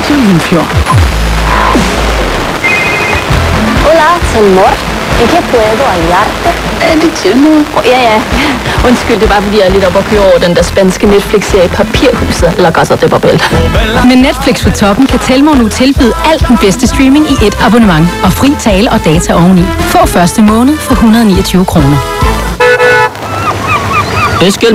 til Limfjord. Hola, señor. ¿En qué puedo ayudarte? Er det tilmod? Ja. Undskyld, det var fordi jeg er lidt op at køre over den der spanske Netflix-serie Papirhuset, La Casa de Papel. Med Netflix på toppen kan Telmore nu tilbyde alt den bedste streaming i et abonnement. Og fri tale og data oveni. Få første måned for 129 kroner. Undskyld